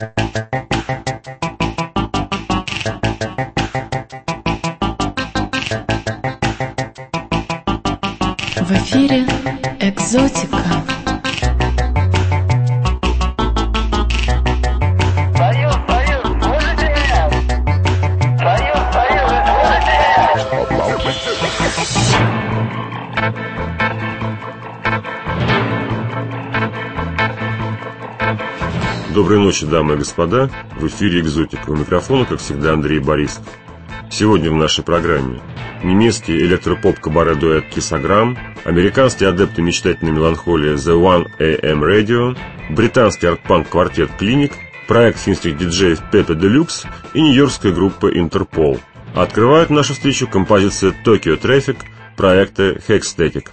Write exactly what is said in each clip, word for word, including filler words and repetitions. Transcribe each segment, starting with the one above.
В эфире «Экзотика». Союз, Союз, слышите меня? Союз, Союз, слышите меня? Доброй ночи, дамы и господа. В эфире «Экзотика». У микрофона, как всегда, Андрей Борисов. Сегодня в нашей программе немецкий электропоп-кабаре-дуэт Киссограмм, американские адепты мечтательной меланхолии The One эй эм Radio, британский арт-панк-квартет Clinic, проект финских диджеев Pepe Deluxe и нью-йоркская группа Interpol. Открывает нашу встречу композиция Tokyo Traffic проекта Hexstatic.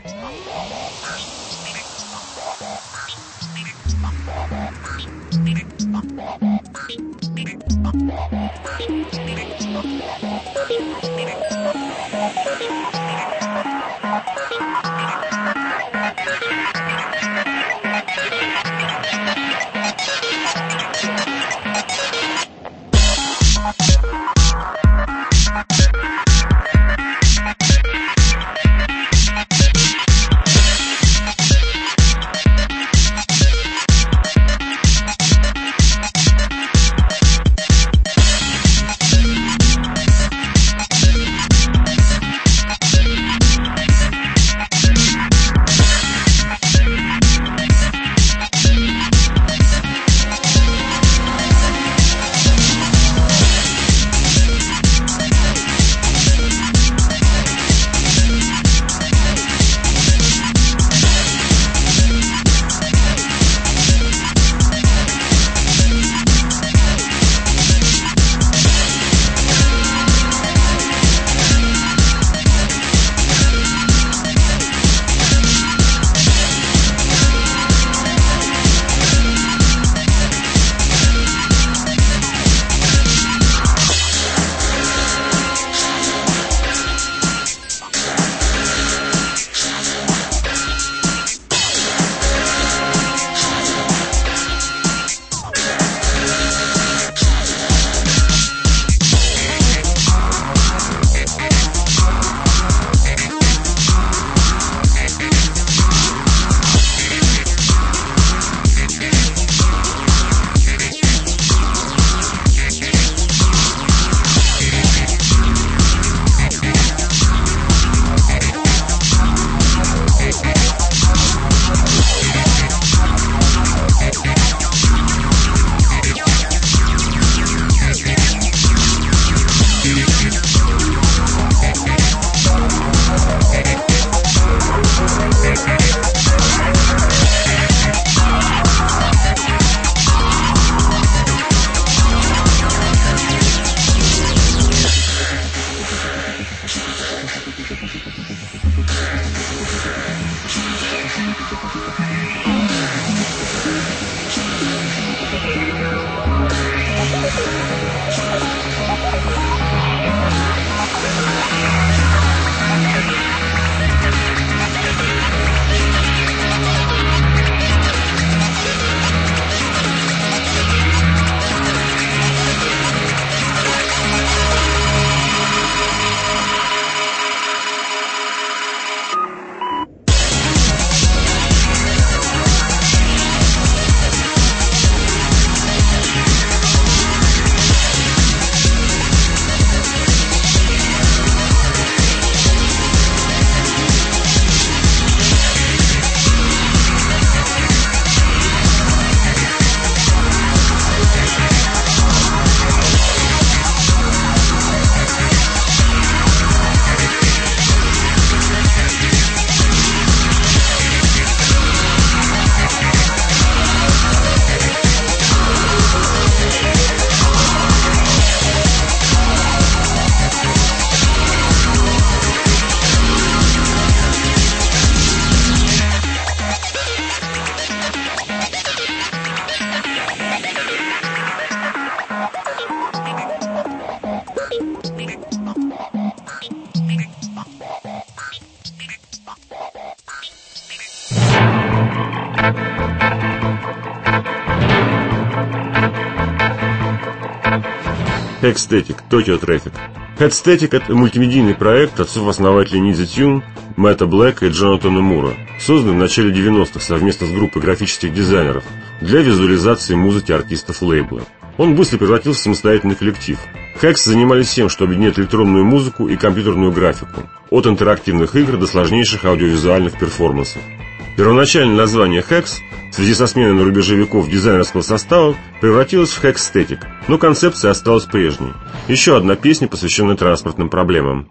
Hexstatic, Tokyo Traffic. Hexstatic — это мультимедийный проект отцов-основателей Need the Tune, Мэтта Блэка и Джонатана Мура, созданный в начале девяностых совместно с группой графических дизайнеров для визуализации музыки артистов лейбла. Он быстро превратился в самостоятельный коллектив. Hex занимались всем, что объединяет электронную музыку и компьютерную графику, от интерактивных игр до сложнейших аудиовизуальных перформансов. Первоначальное название Hex в связи со сменой на рубеже веков дизайнерского состава превратилось в Hexstatic, но концепция осталась прежней. Еще одна песня, посвященная транспортным проблемам.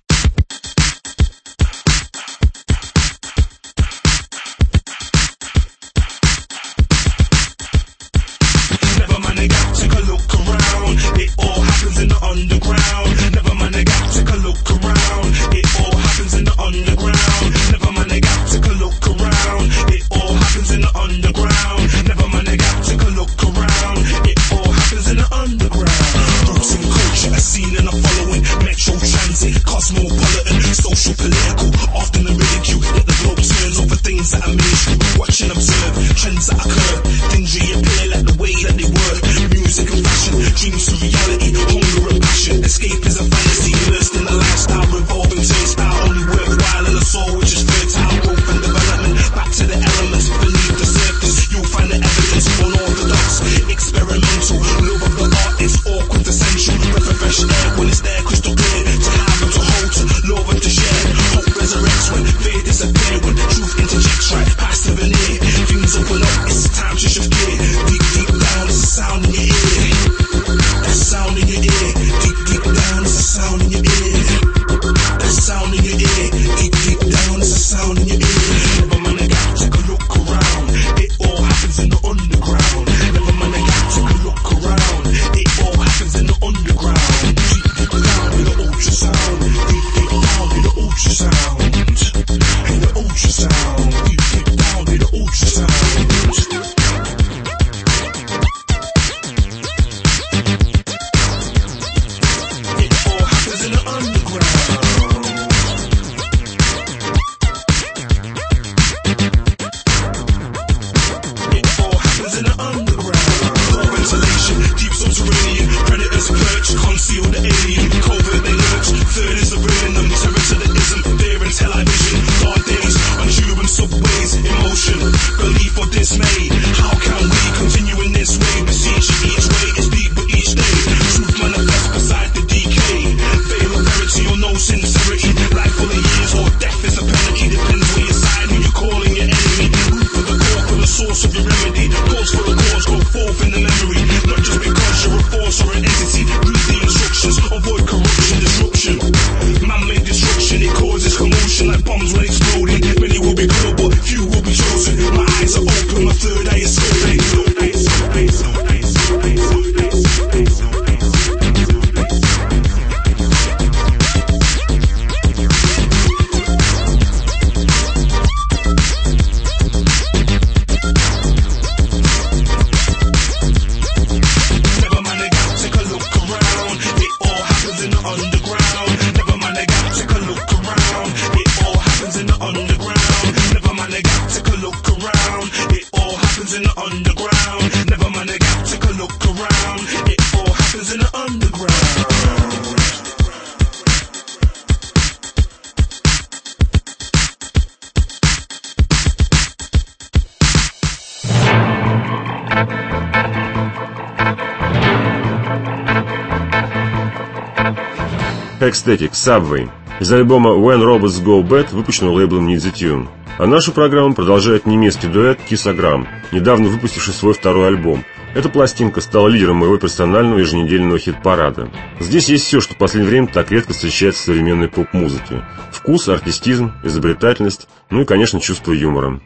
Hexstatic, Subway, из альбома When Robots Go Bad, выпущенного лейблом Need the Tune. А нашу программу продолжает немецкий дуэт Kissagram, недавно выпустивший свой второй альбом. Эта пластинка стала лидером моего персонального еженедельного хит-парада. Здесь есть все, что в последнее время так редко встречается в современной поп-музыке. Вкус, артистизм, изобретательность, ну и, конечно, чувство юмора.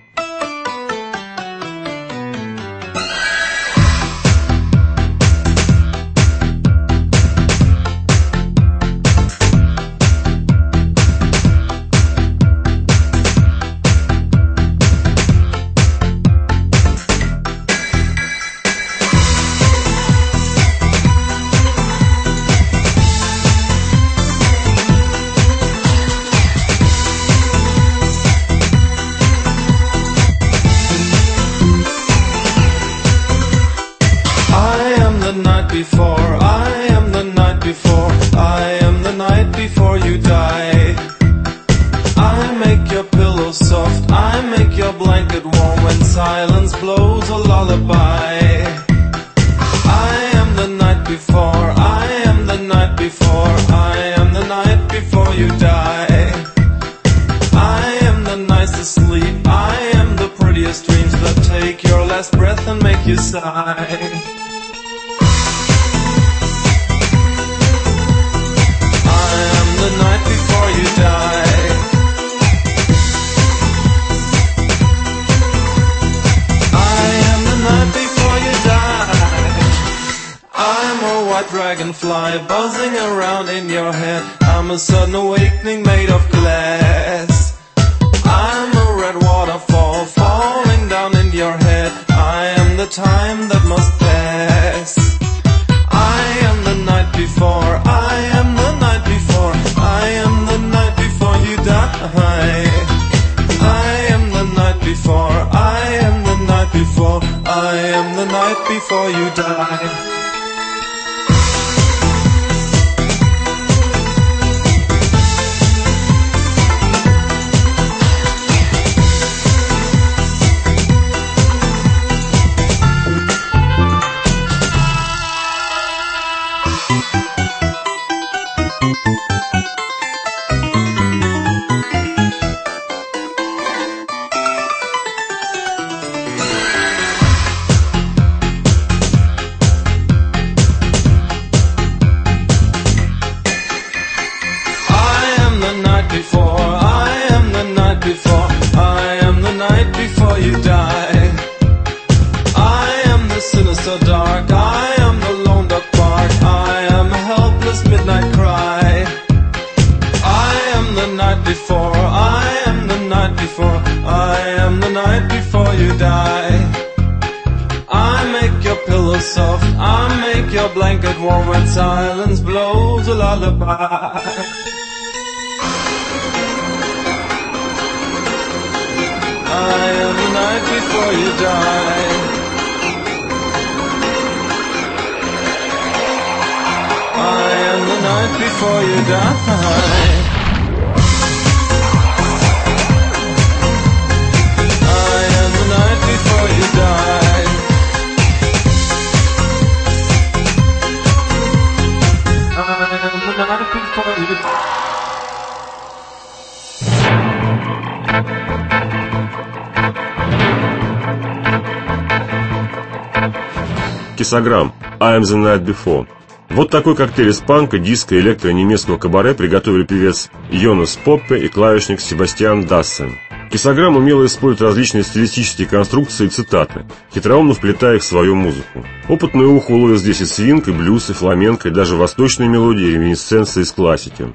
Before I am the blanket warm when silence blows a lullaby. I am the night before, I am the night before, I am the night before you die. I am the nicest sleep, I am the prettiest dreams that take your last breath and make you sigh. I am the night before you die. I am the night before you die. I'm a white dragonfly buzzing around in your head. I'm a sudden awakening made of glass. I'm a red waterfall falling down in your head. I am the time that must pass. I am the night before, I am the night before, I am the night before you die. I am the night before, I am the night before, I am the night before you die. Blanket warm when silence blows a lullaby. I am the night before you die. I am the night before you die. I am the night before you die. Кисограмм I am the night before. Вот такой коктейль из панка, диска, электро и немецкого кабаре приготовили певец Йонас Поппе и клавишник Себастьян Дассен. Кисограмм умело использует различные стилистические конструкции и цитаты, хитроумно вплетая их в свою музыку. Опытное ухо уловит здесь и свинг, и блюз, и фламенко, и даже восточные мелодии и реминисценции из классики.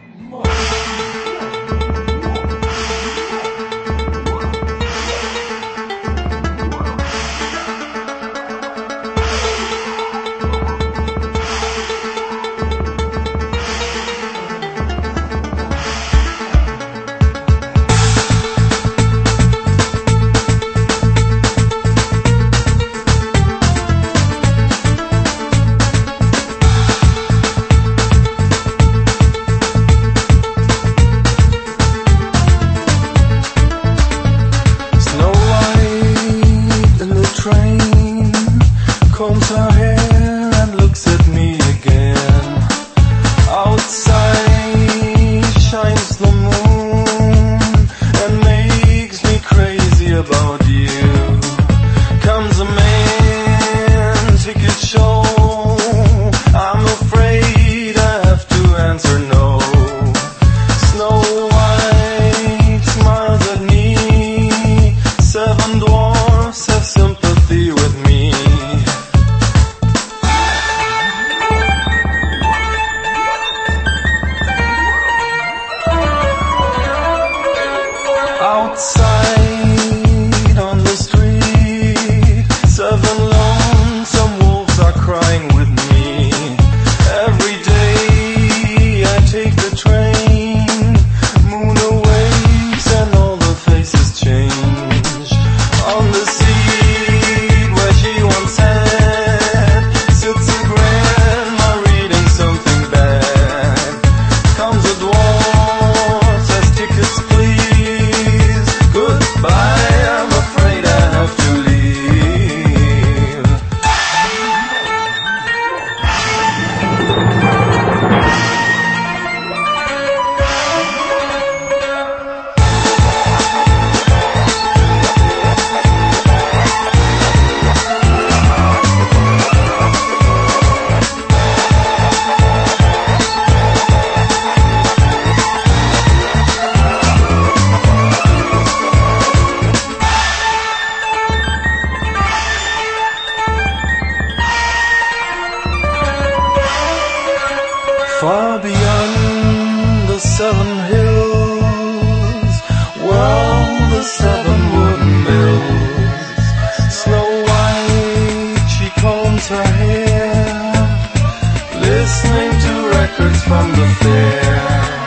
Far beyond the seven hills, whirl the seven wooden mills. Snow White, she combs her hair, listening to records from the fair.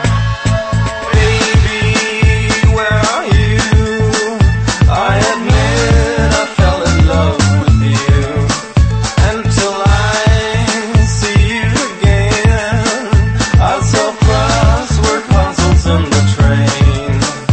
Baby, where are you? I admit I fell in love with you. Until I see you again, I'll solve crossword puzzles in the train.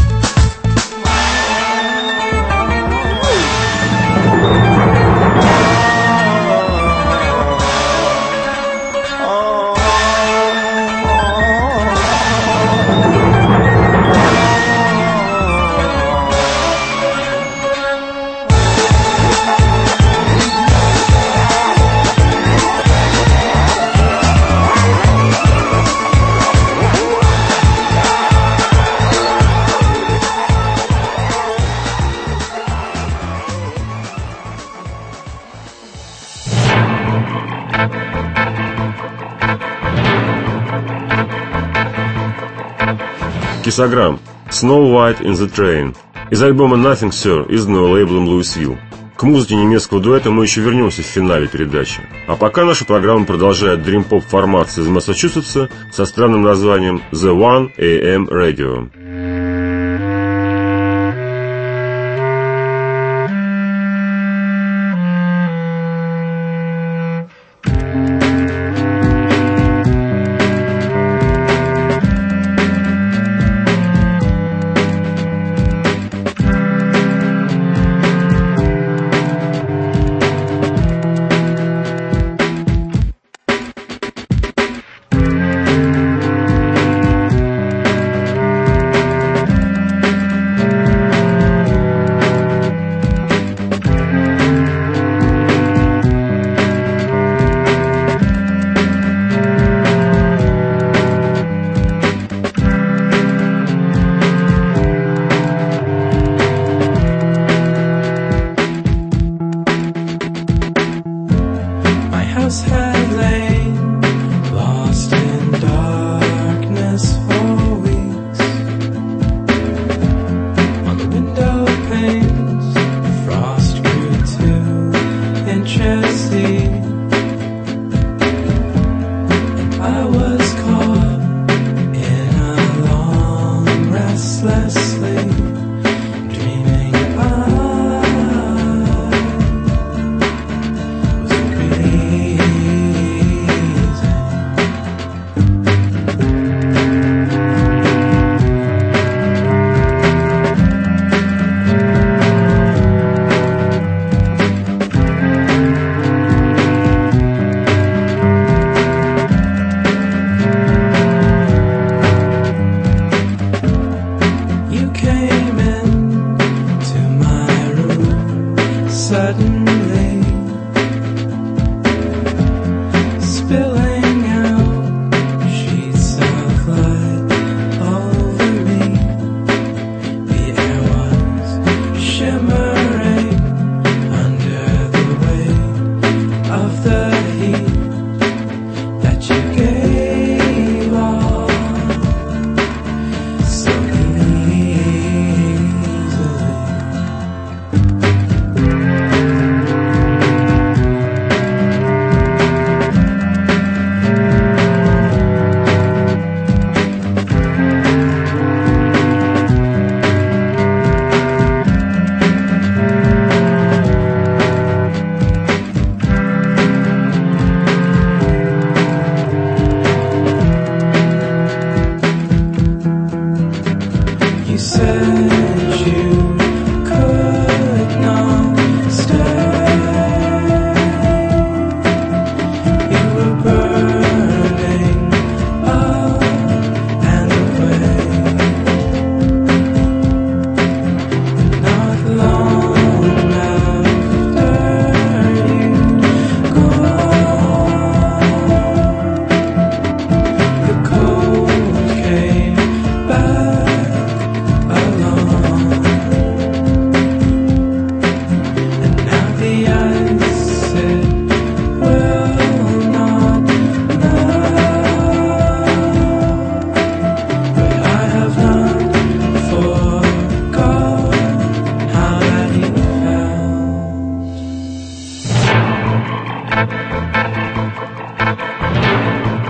Кисограмм. Snow White in the Train. Из альбома Nothing Sir, изданного лейблом Louisville. К музыке немецкого дуэта мы еще вернемся в финале передачи. А пока наша программа продолжает дрим-поп формация из Массачусетса со странным названием The One A M Radio.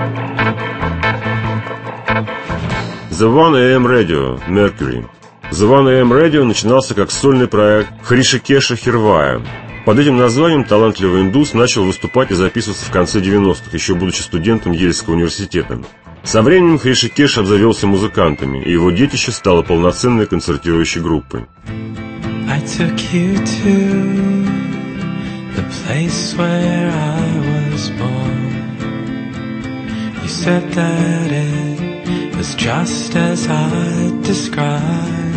The One эй эм Radio, Mercury. The One эй эм Radio начинался как сольный проект Хришикеша Хирвая. Под этим названием талантливый индус начал выступать и записываться в конце девяностых, еще будучи студентом Ельского университета. Со временем Хришикеш обзавелся музыкантами, и его детище стало полноценной концертирующей группой. I took you to the place where I was born. You said that it was just as I described.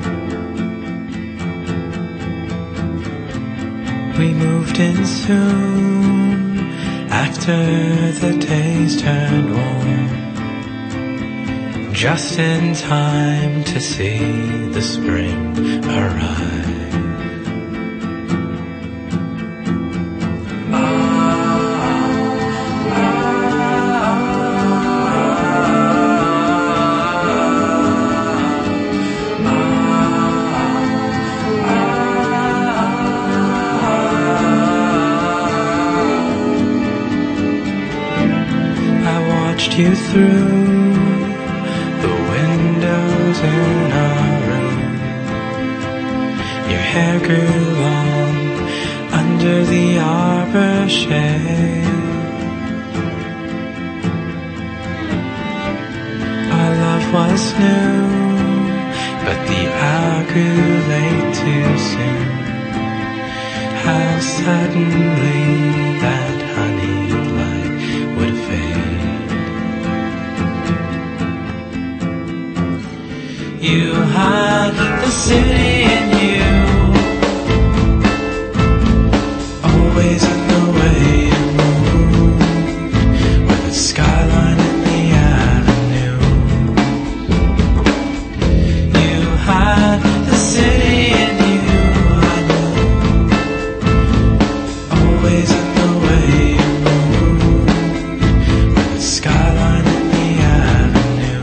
We moved in soon after the days turned warm, just in time to see the spring arrive. You through the windows in our room. Your hair grew long under the arbor shade. Our love was new, but the hour grew late too soon. How suddenly that honey light would fade. You had the city in you, always in the way you move, with the skyline in the avenue. You had the city in you, I know, always in the way you move, with the skyline in the avenue.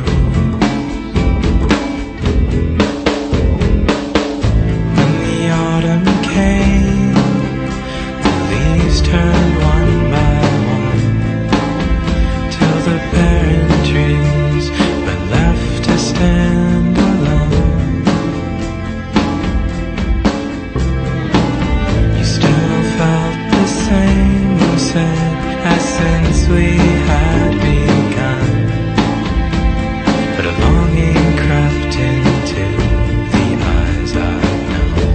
Turned one by one, till the barren trees were left to stand alone. You still felt the same, you said, as since we had begun, but a longing crept into the eyes I've known.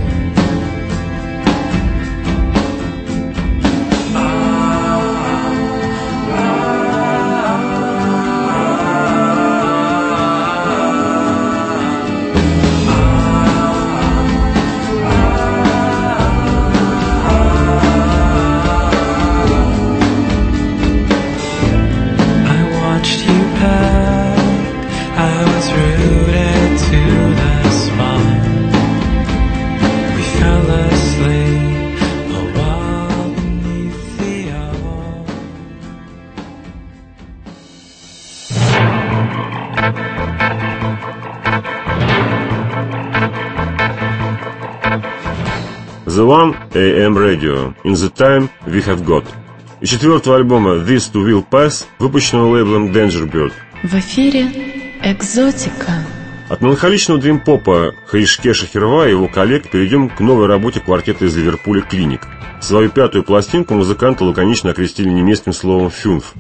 The One эй эм Radio, In the Time We Have Got. И четвертого альбома This Too Will Pass, выпущенного лейблом Danger Bird. В эфире «Экзотика». От меланхоличного дрим-попа Хришикеша Хирвая и его коллег перейдем к новой работе квартета из Ливерпуля «Клиник». Свою пятую пластинку музыканты лаконично окрестили немецким словом «фюнф».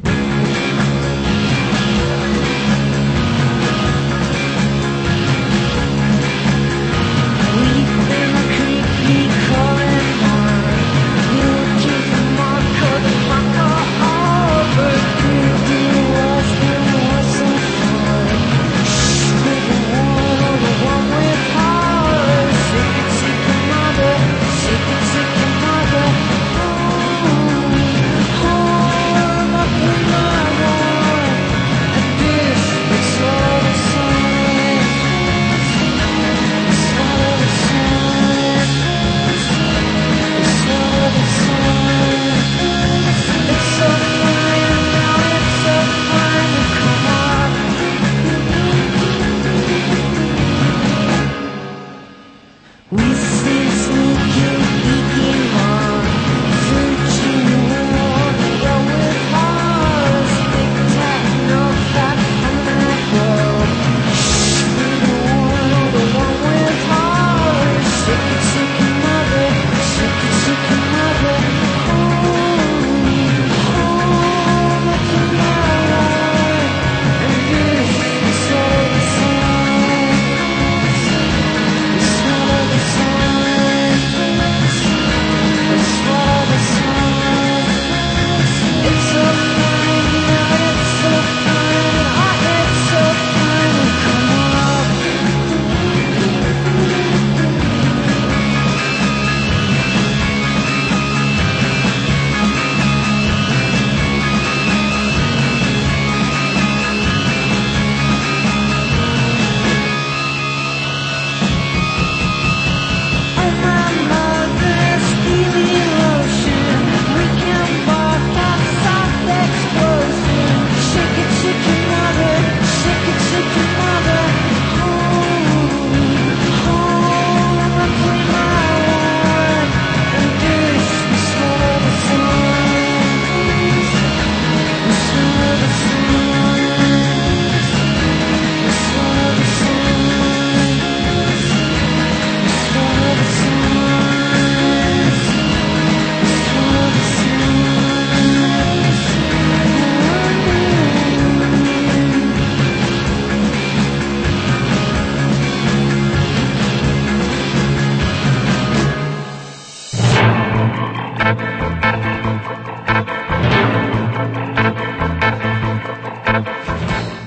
Oh,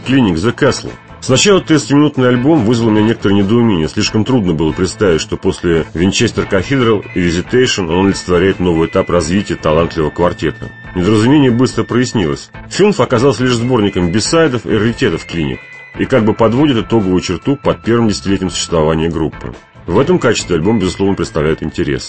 Clinic The Castle. Сначала тридцатиминутный альбом вызвал у меня некоторое недоумение. Слишком трудно было представить, что после Winchester Cathedral и Visitation он олицетворяет новый этап развития талантливого квартета. Недоразумение быстро прояснилось. Фюнф оказался лишь сборником бисайдов и раритетов Clinic и как бы подводит итоговую черту под первым десятилетием существования группы. В этом качестве альбом, безусловно, представляет интерес.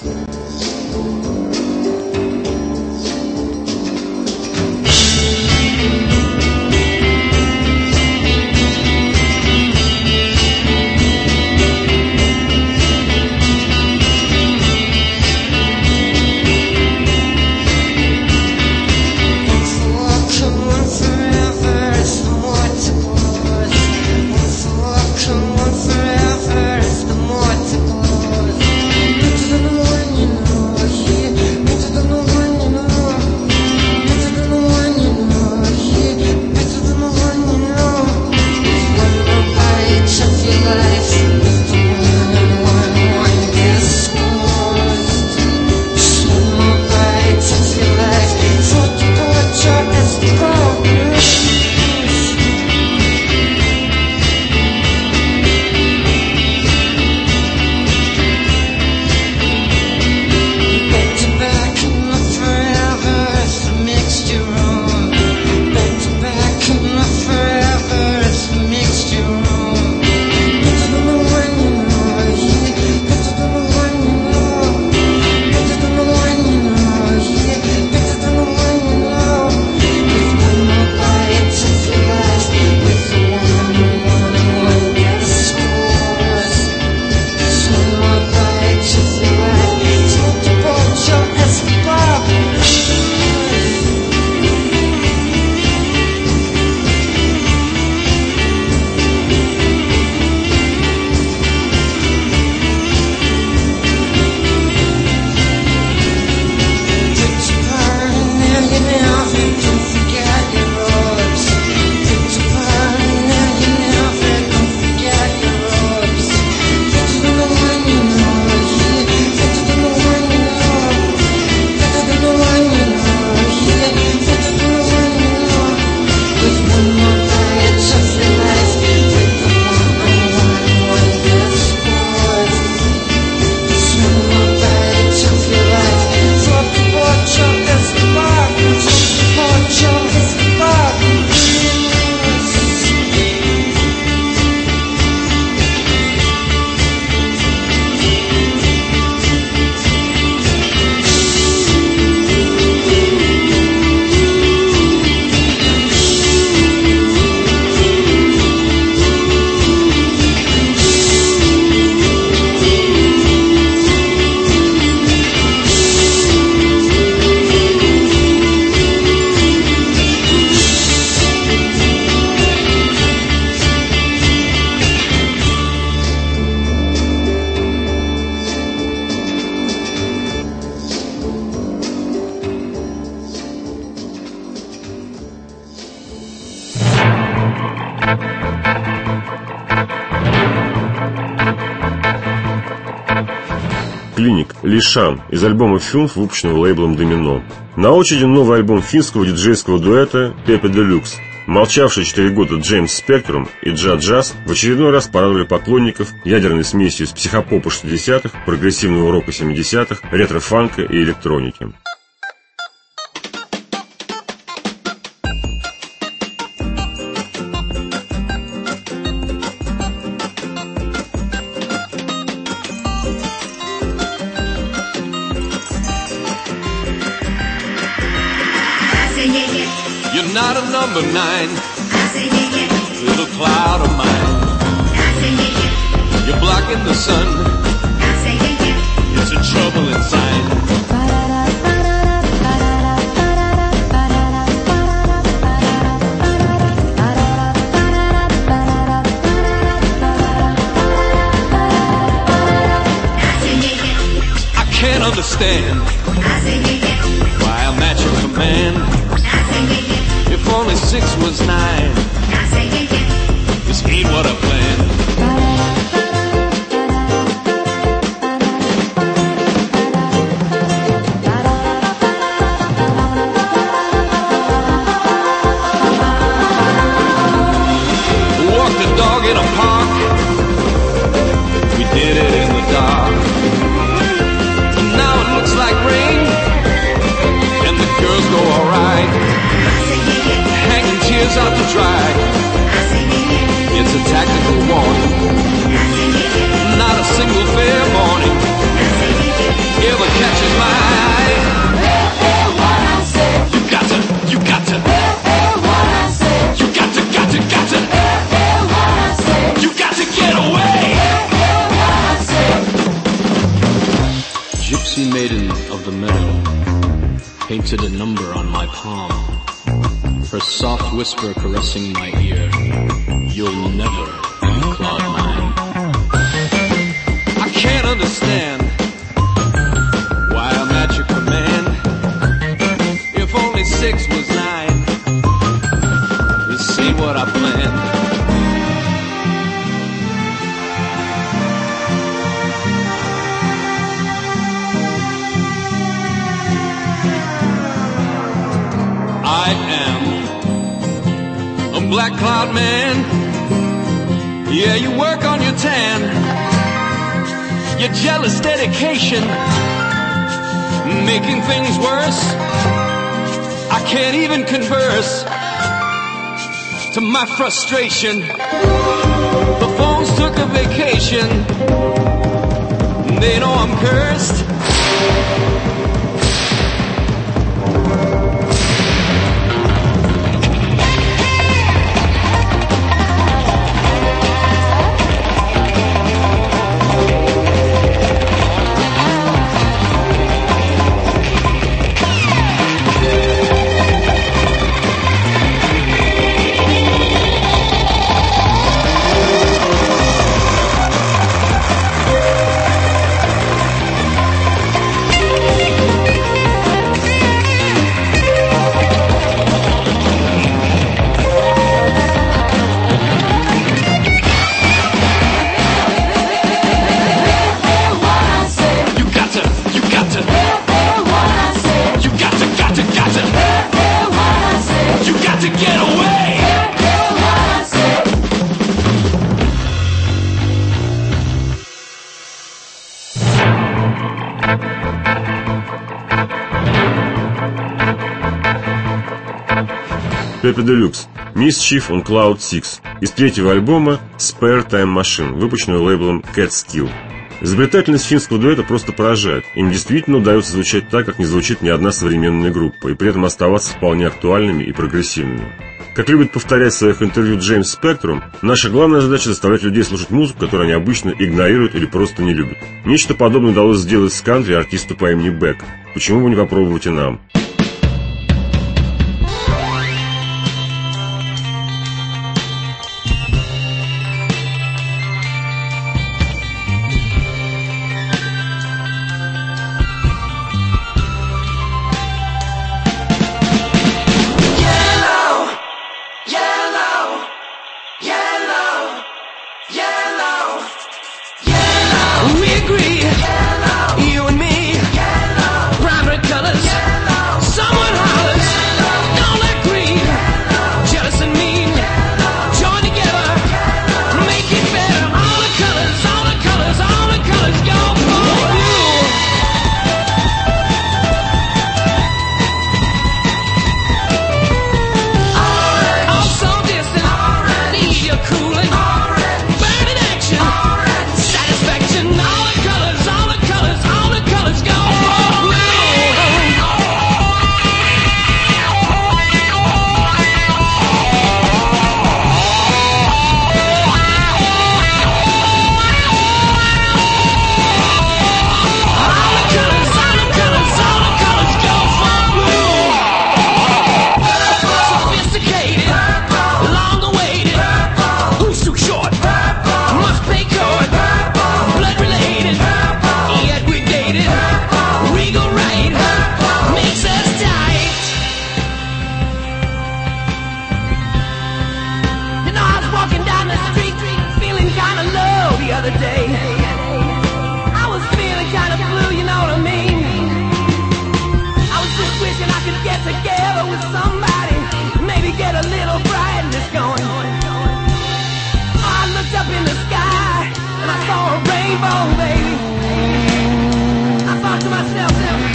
Clinic Лишан из альбома Фюнф, выпущенного лейблом Домино. На очереди новый альбом финского диджейского дуэта Pepe Deluxe. Молчавшие четыре года Джеймс Спектрум и Джа Джаз в очередной раз порадовали поклонников ядерной смесью из психопопа шестидесятых, прогрессивного рока семидесятых, ретро-фанка и электроники. You're not a number nine, I say yeah, yeah. little cloud of mine. I say yeah, yeah. You're blocking the sun, I say yeah, yeah. it's a troubling sign. I say yeah, yeah. I can't understand I say yeah, yeah. why I'm at your command. I say yeah, yeah. If only six was nine, I say yeah, yeah. this ain't what I planned. tricks up to try. It's a tactical warning. Not a single fair morning ever catches my eye. You got to, you got to, you got to, got to, got to, you got to get away. Gypsy maiden of the meadow painted a number on my palm, her soft whisper caressing my ear. You'll never unclog mine. I can't understand why I'm at your command. If only six was nine, you see what I planned. I am a black cloud man. Yeah, you work on your tan, your jealous dedication, making things worse. I can't even converse to my frustration. The phones took a vacation. They know I'm cursed. Pepe Deluxe, Mischief on Cloud Six из третьего альбома Spare Time Machine, выпущенного лейблом Catskill. Изобретательность финского дуэта просто поражает. Им действительно удается звучать так, как не звучит ни одна современная группа, и при этом оставаться вполне актуальными и прогрессивными. Как любит повторять в своих интервью Джеймс Спектрум, наша главная задача заставлять людей слушать музыку, которую они обычно игнорируют или просто не любят. Нечто подобное удалось сделать с кантри артисту по имени Бек. Почему бы не попробовать и нам?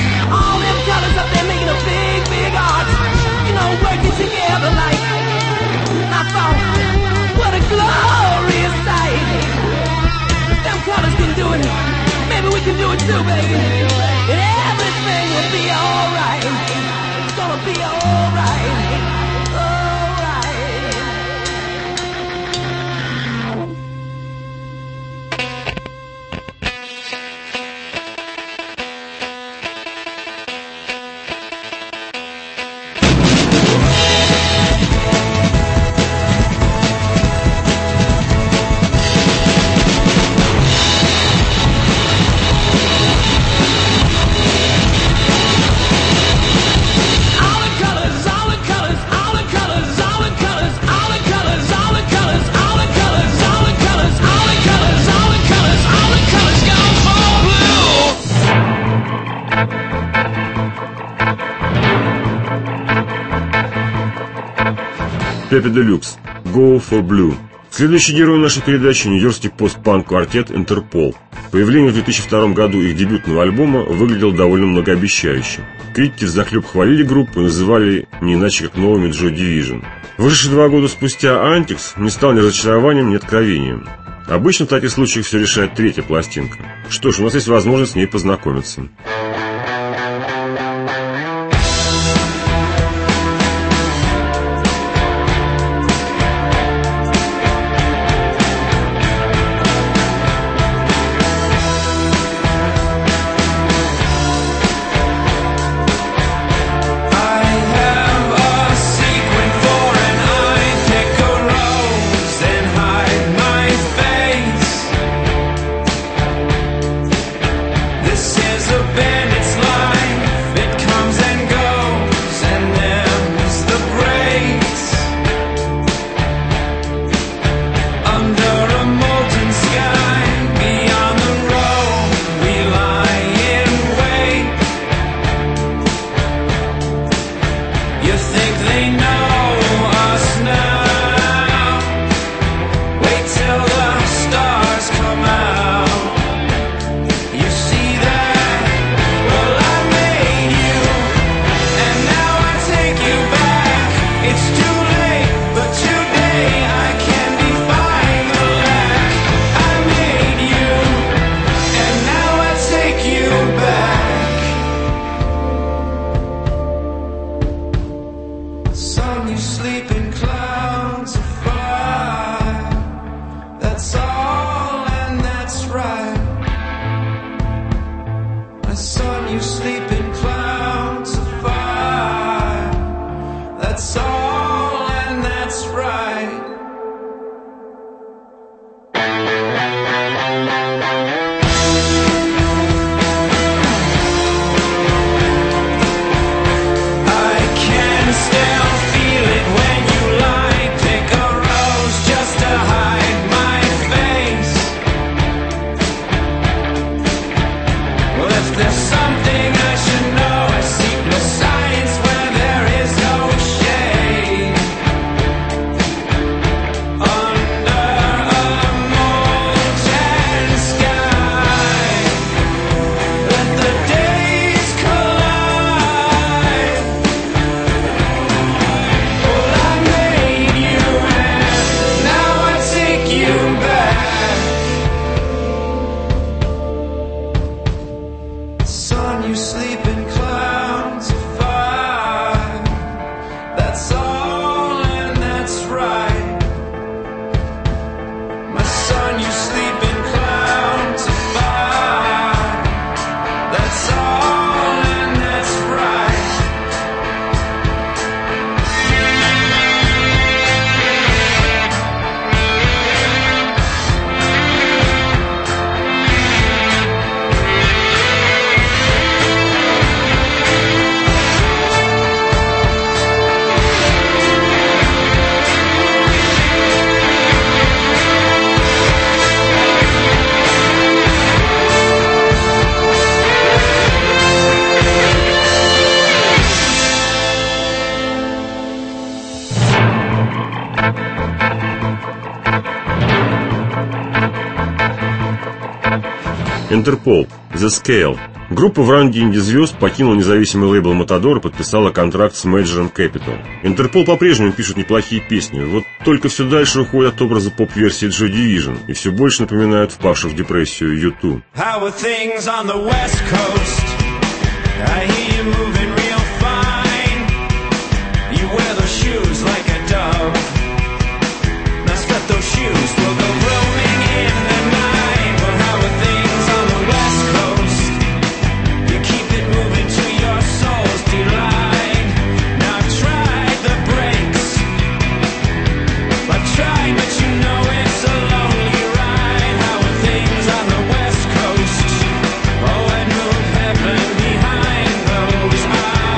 Together like Pepe Deluxe, Go for Blue. Следующий герой нашей передачи – нью-йоркский пост-панк-квартет «Интерпол». Появление в две тысячи втором году их дебютного альбома выглядело довольно многообещающе. Критики взахлеб хвалили группу и называли не иначе как новыми Joy Division. Вышедший два года спустя «Антикс» не стал ни разочарованием, ни откровением. Обычно в таких случаях все решает третья пластинка. Что ж, у нас есть возможность с ней познакомиться. Интерпол, The Scale. Группа в ранге инди-звезд покинула независимый лейбл Matador и подписала контракт с Major Capital. Интерпол по-прежнему пишут неплохие песни, вот только все дальше уходят от образа поп-версии Joy Division и все больше напоминают впавших в депрессию ю ту. Eyes.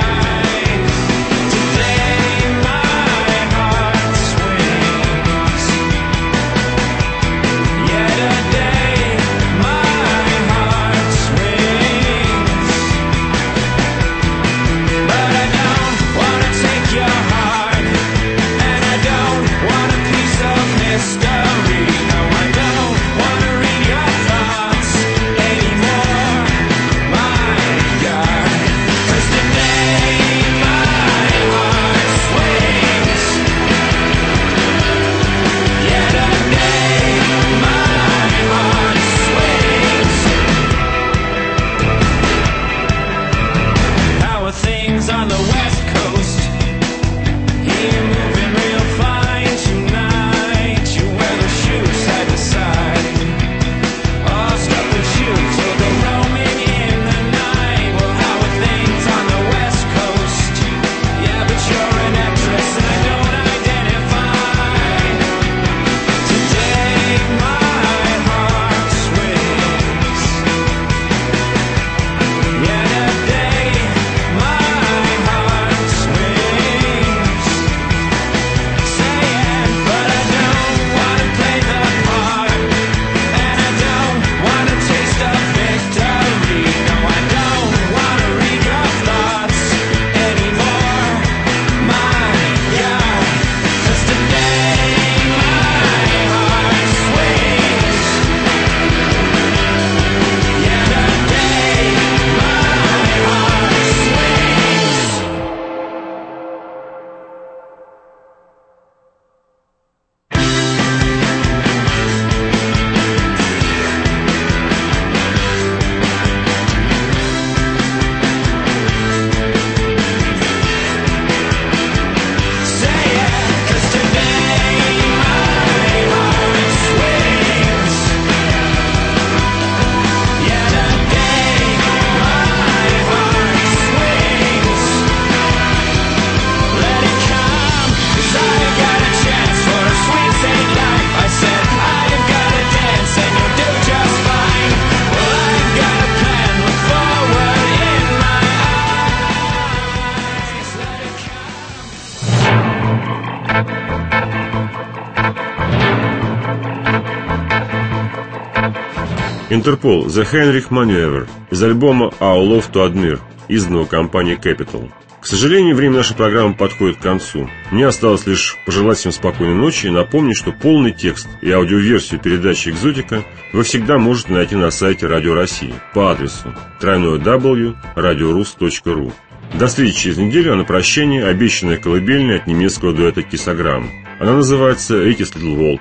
Интерпол The Heinrich Maneuver из альбома Our Love to Admire, изданного компанией Capitol. К сожалению, время нашей программы подходит к концу. Мне осталось лишь пожелать всем спокойной ночи и напомнить, что полный текст и аудиоверсию передачи «Экзотика» вы всегда можете найти на сайте Радио России по адресу дабл ю дабл ю дабл ю точка радиорус точка ру. До встречи через неделю, а на прощание обещанная колыбельная от немецкого дуэта «Кисограмм». Она называется «Ricky's Little World».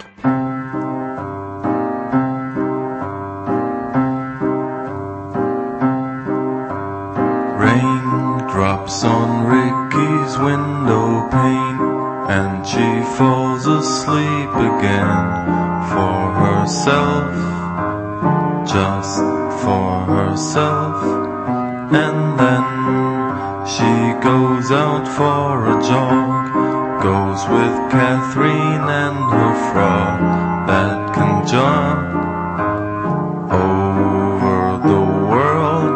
Drops on Ricky's window pane, and she falls asleep again for herself, just for herself. And then she goes out for a jog, goes with Catherine and her frog that can jump over the world.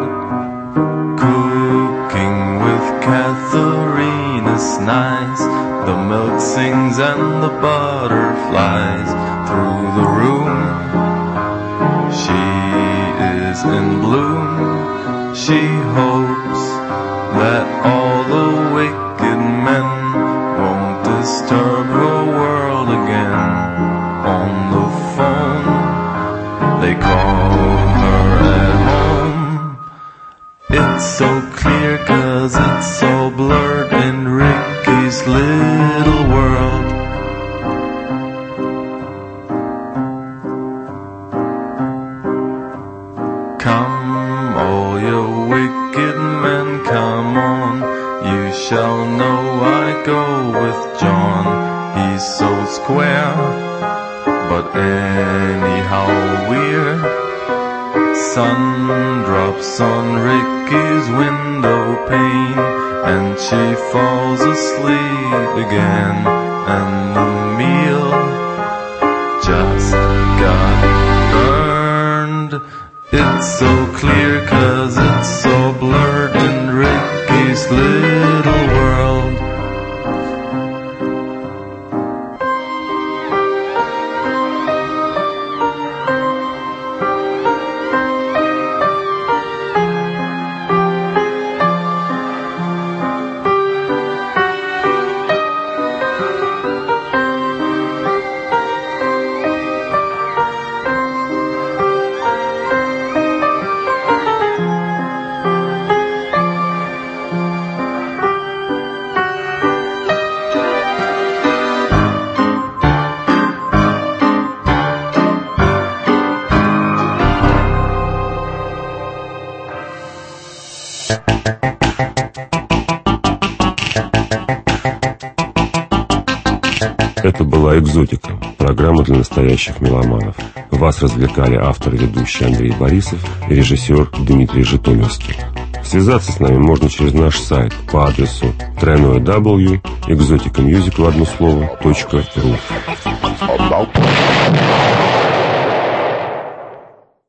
Catherine is nice, the milk sings and the butterflies through the room. She is in bloom. She hopes that all the wicked men won't disturb her world again. On the phone, they call her at home. It's so clear 'cause it's so blurred in Ricky's little world. Come, all you wicked men, come on. You shall know I go with John. He's so square, but anyhow weird. Sun drops on Ricky's window pane, and she falls asleep again, and the meal just got burned. It's so clear 'cause it's so blurred in Ricky's little world. Это была «Экзотика», программа для настоящих меломанов. Вас развлекали автор и ведущий Андрей Борисов и режиссер Дмитрий Житомирский. Связаться с нами можно через наш сайт по адресу дабл ю дабл ю дабл ю точка экзотика мьюзик в одно слово точка ру.